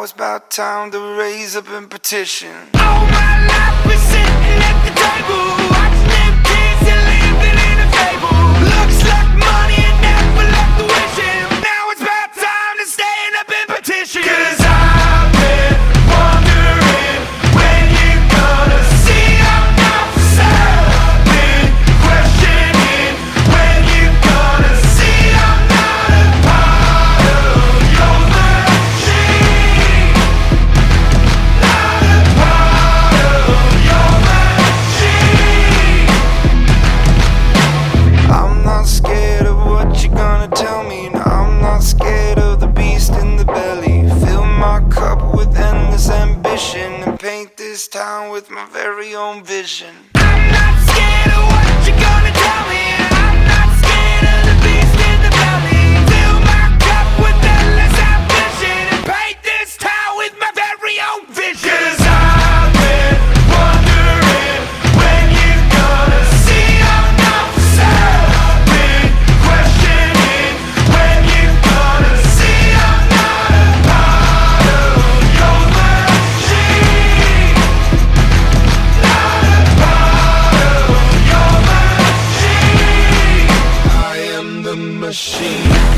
Now it's about time to raise up and petition. All my life been sitting at the table, watching them kids and living in a fable. Looks like money and never left the wishing. Now it's about time to stand up and petition. 'Cause I've been wondering when you're gonna see I'm not for sale. Been questioning when you're gonna see I'm not a part of your machine. Not a part of your machine. I'm not scared of what you're gonna tell me. No, I'm not scared of the beast in the belly. Fill my cup with endless ambition and paint this town with my very own vision. I'm not scared of what you're gonna tell me. I'm not scared of the beast in the belly. Fill my cup with endless ambition and paint this town with my very own vision. 'Cause I've been wondering when you're gonna see I'm not for sale. Been questioning when you're gonna see I'm not a part of your machine. Not a part of your machine. I am the machine.